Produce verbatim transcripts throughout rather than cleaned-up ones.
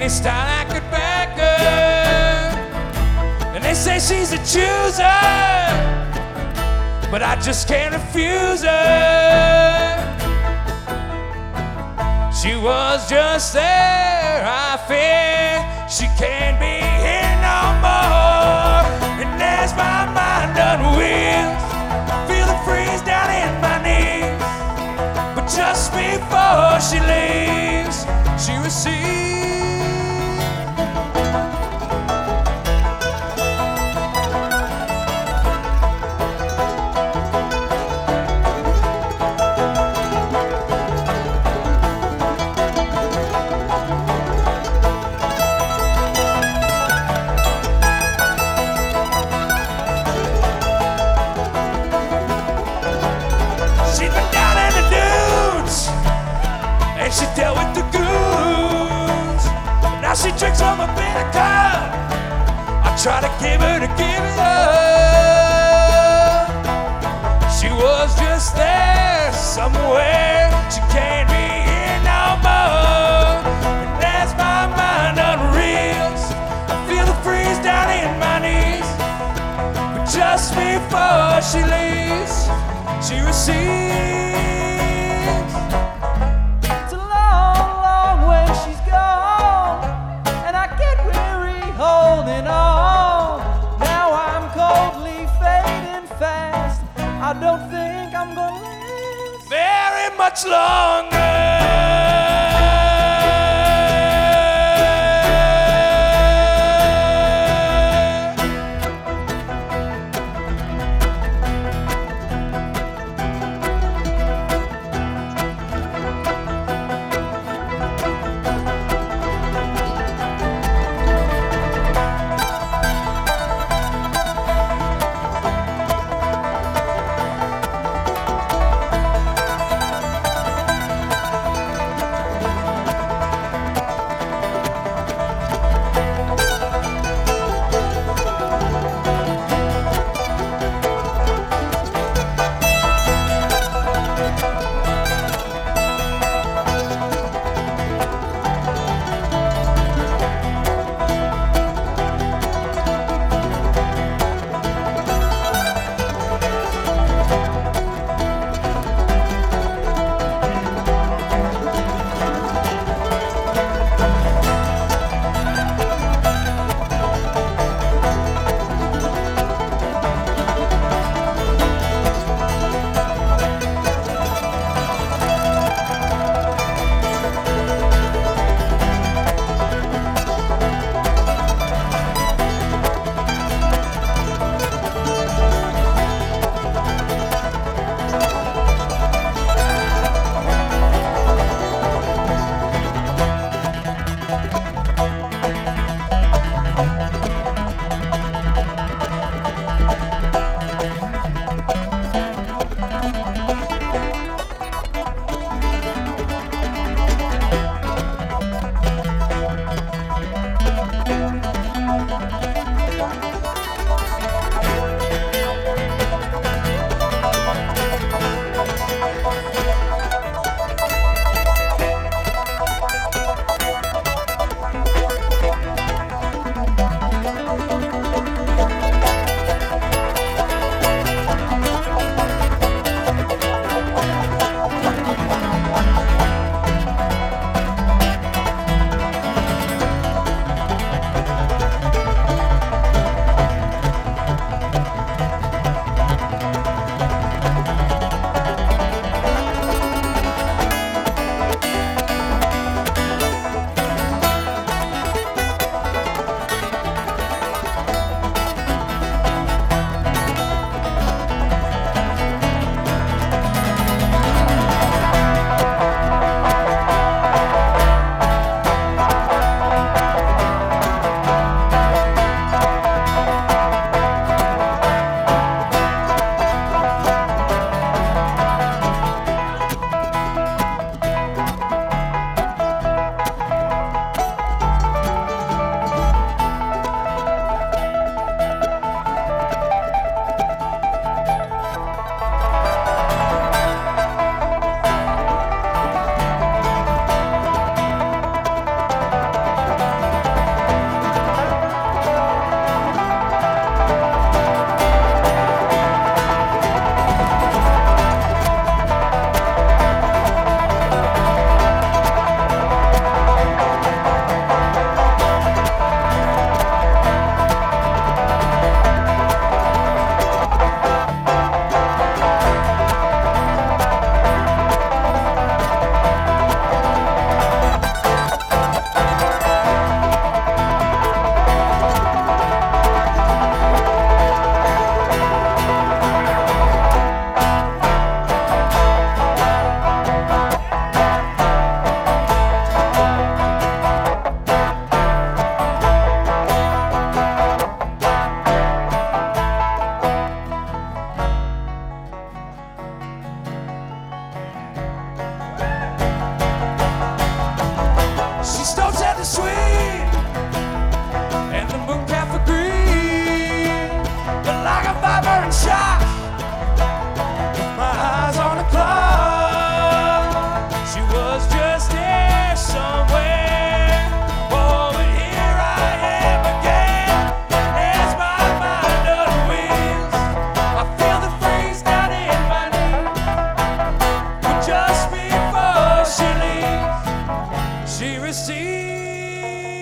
any style I could back her. And they say she's a chooser, but I just can't refuse her. She was just there, I fear she can't be here no more. And as my mind unwheels, feel the freeze down in my knees. But just before she leaves, she receives. She dealt with the goons. Now she drinks from a bitter cup. I try to give her to give it up. She was just there somewhere. She can't be here no more. And as my mind unreels, I feel the freeze down in my knees. But just before she leaves, she receives. I don't think I'm gonna last very much longer.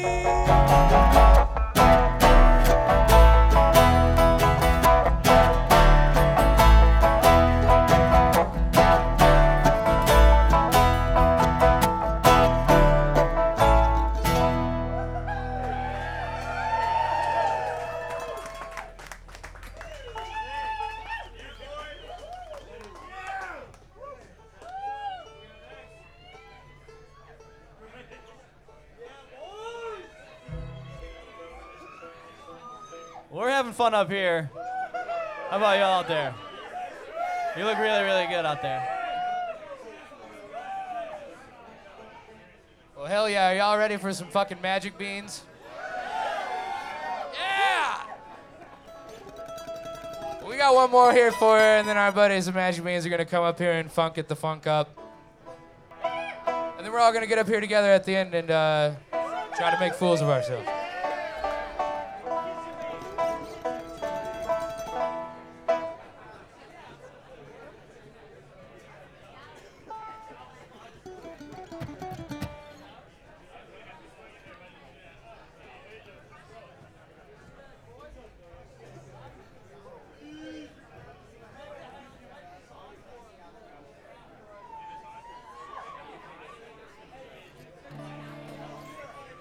We're having fun up here. How about y'all out there? You look really, really good out there. Well, hell yeah. Are y'all ready for some fucking magic beans? Yeah! We got one more here for you, and then our buddies the Magic Beans are going to come up here and funk it the funk up. And then we're all going to get up here together at the end and uh, try to make fools of ourselves.